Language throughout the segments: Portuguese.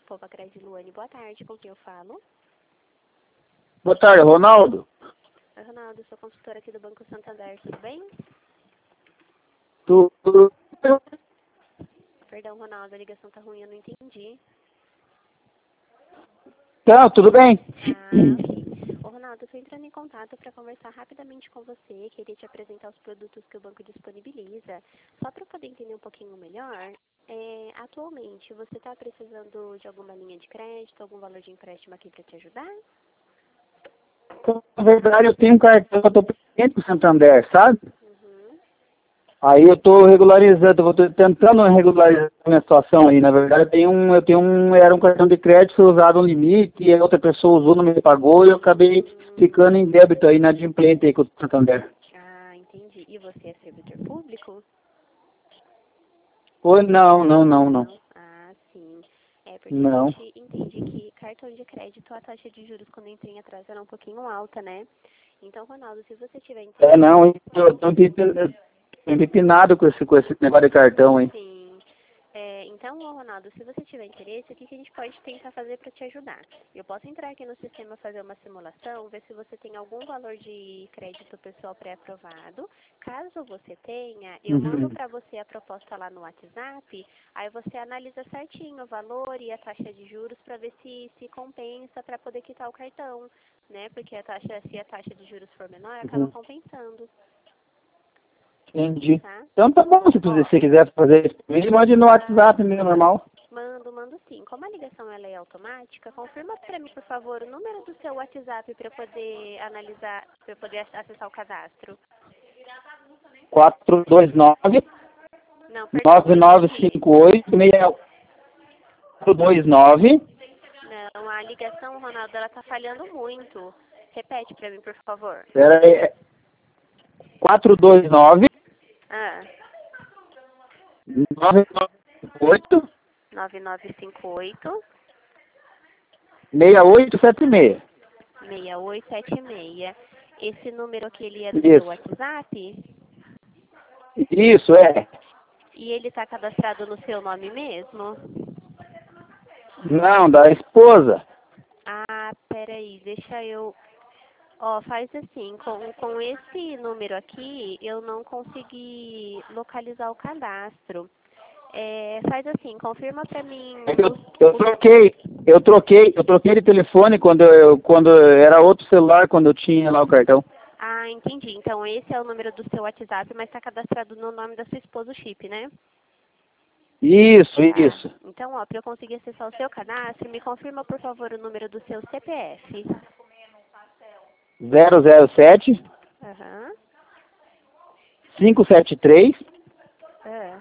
Poupa Crédito Luane, boa tarde, com quem eu falo? Boa tarde, Ronaldo. Oi, Ronaldo, sou consultora aqui do Banco Santander, tudo bem? Tudo. Perdão, Ronaldo, a ligação tá ruim, eu não entendi. Tá, tudo bem? Ok. Ô, Ronaldo, eu tô entrando em contato para conversar rapidamente com você, queria te apresentar os produtos que o banco disponibiliza. Só para eu poder entender um pouquinho melhor, atualmente, você está precisando de alguma linha de crédito, algum valor de empréstimo aqui para te ajudar? Na verdade, eu tenho um cartão que eu tô pendente com o Santander, sabe? Uhum. Aí eu tô regularizando, eu tô tentando regularizar a minha situação aí. Na verdade, era um cartão de crédito, foi usado um limite, e a outra pessoa usou, não me pagou, e eu acabei ficando em débito aí, inadimplente aí com o Santander. Ah, entendi. E você é servidor público? Oi, não. Ah, sim. É porque a Não. gente entende que cartão de crédito, a taxa de juros quando entra em atraso era um pouquinho alta, né? Então, Ronaldo, se você tiver Não, interesse... eu tô empipinado com esse negócio de cartão aí. Sim. Então, ô, Ronaldo, se você tiver interesse, o que a gente pode tentar fazer para te ajudar? Eu posso entrar aqui no sistema, fazer uma simulação, ver se você tem algum valor de crédito pessoal pré-aprovado. Caso você tenha, eu mando para você a proposta lá no WhatsApp, aí você analisa certinho o valor e a taxa de juros para ver se compensa para poder quitar o cartão, né? Porque se a taxa de juros for menor, acaba compensando, Entendi. tá? Então tá bom, se você quiser fazer isso pra mim, mande no WhatsApp mesmo, normal. Mando sim. Como a ligação ela é automática, confirma para mim, por favor, o número do seu WhatsApp para eu poder analisar, para eu poder acessar o cadastro. 429 Não, perdão, repete. 9958 429. Não, a ligação, Ronaldo, ela tá falhando muito. Repete para mim, por favor. Pera aí. 429 Ah, 998 9958 6876. 6876. Esse número aqui, ele é do seu Isso. WhatsApp? Isso, é. E ele tá cadastrado no seu nome mesmo? Não, da esposa. Ah, peraí, deixa eu... Ó, faz assim, com esse número aqui, eu não consegui localizar o cadastro. Faz assim, confirma pra mim É que eu troquei de telefone quando era outro celular, quando eu tinha lá o cartão. Ah, entendi. Então esse é o número do seu WhatsApp, mas está cadastrado no nome da sua esposa, o chip, né? Isso, Tá. isso. Então, ó, para eu conseguir acessar o seu cadastro, me confirma, por favor, o número do seu CPF. 007 Aham. 573 É.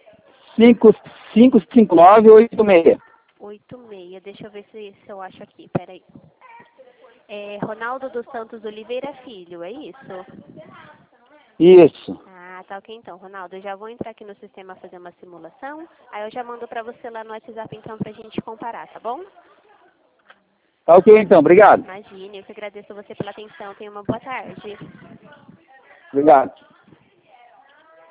5559 86. 86. Deixa eu ver se eu acho aqui. Peraí. Ronaldo dos Santos Oliveira Filho, é isso? Isso. Ah, tá ok então, Ronaldo. Eu já vou entrar aqui no sistema fazer uma simulação. Aí eu já mando pra você lá no WhatsApp então pra gente comparar, tá bom? Tá ok então, obrigado. Imagine, eu que agradeço você pela atenção. Tenha uma boa tarde. Obrigado.